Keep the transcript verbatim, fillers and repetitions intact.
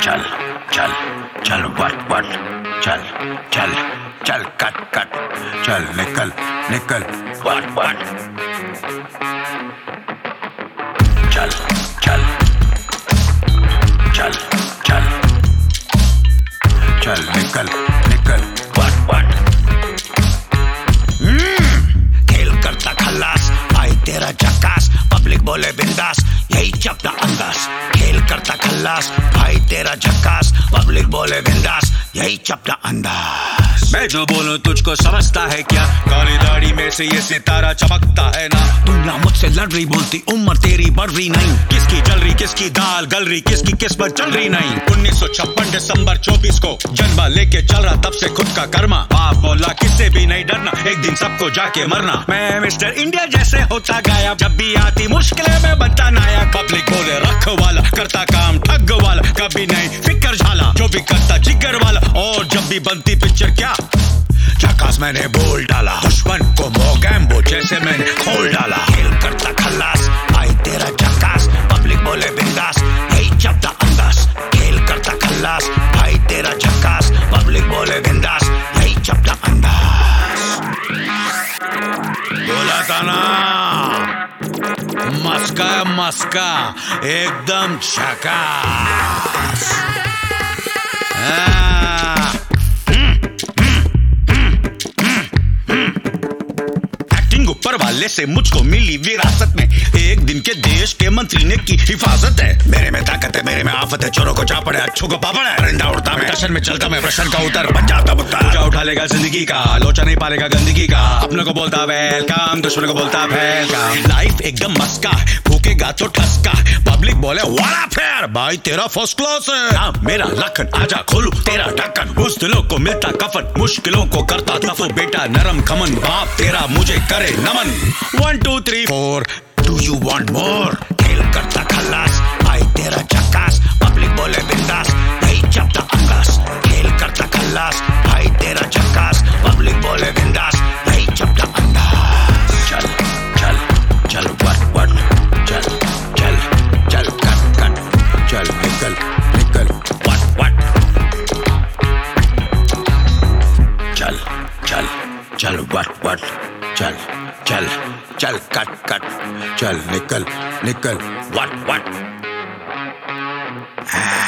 चल चल चल वट वट चल चल चल कट कट चल निकल निकल वट वट चल चल चल चल चल निकल निकल वट वट खेल करता खल्लास भाई तेरा झक्कास पब्लिक बोले बिंदास यही चपटा अंदाज खेल करता खल्लास भाई तेरा झक्कास पब्लिक बोले बिंदास यही चपटा अंदाज मैं जो बोलूं तुझको समझता है क्या काली दाढ़ी में से ये सितारा चमकता है ना दुनिया मुझसे लड़ रही बोलती उम्र तेरी बढ़ रही नहीं किसकी जल रही किसकी दाल गल रही किसकी किस्मत चल रही नहीं उन्नीस सौ छप्पन दिसंबर चौबीस को जन्मा लेके चल रहा तब से खुद का कर्मा बाप बोला किससे भी नहीं डरना एक दिन सबको जाके मरना मैं मिस्टर इंडिया जैसे होता गायब जब भी आती मुश्किलें में बनता नायक पब्लिक बोले रख वाला करता काम ठग वाला कभी नहीं फिकर झाला जो भी करता जिगर वाला और जब भी बनती पिक्चर क्या झकास मैंने बोल डाला दुश्मन को मोगैम्बो जैसे मैंने खोल डाला खेल करता खल्लास भाई तेरा झकास पब्लिक बोले बिंदास यही चपटा अंदाज खेल करता खल्लास भाई तेरा झकास पब्लिक बोले बिंदास यही चपटा अंदाज बोला था ना मस्का मस्का एकदम झकास ऊपर वाले से मुझको मिली विरासत में एक दिन के देश के मंत्री ने की हिफाजत है मेरे में ताकत है मेरे में आफत है चोरों को जा पड़े अच्छों को पापड़ है परिंदा उड़ता मैं दर्शन में चलता मैं प्रश्न का उतर बन जाता बुत्ता पूजा उठा लेगा जिंदगी का लोचा नहीं पालेगा गंदगी का अपने को बोलता वेलकम दुश्मन को बोलता वेलकम लाइफ एकदम मस्का भूखेगा तो ठसका पब्लिक बोले वाला फेयर भाई तेरा फर्स्ट क्लास है ना मेरा लखन आजा खोलू तेरा ढक्कन बुज़दिलों को मिलता कफन मुश्किलों को करता दफन बेटा नरम खमन बाप तेरा मुझे करे नमन one two three four do you want more खेल करता खल्लास भाई तेरा झक्कास पब्लिक बोले बिंदास यही चपटा अंदाज खेल करता खल्लास भाई तेरा झक्कास पब्लिक बोले बिंदास यही चपटा अंदाज चल चल चल वट वट चल चल चल कट कट चल निकल निकल वट वट चल चल चल वट वट चल चल चल कट कट चल निकल निकल वट वट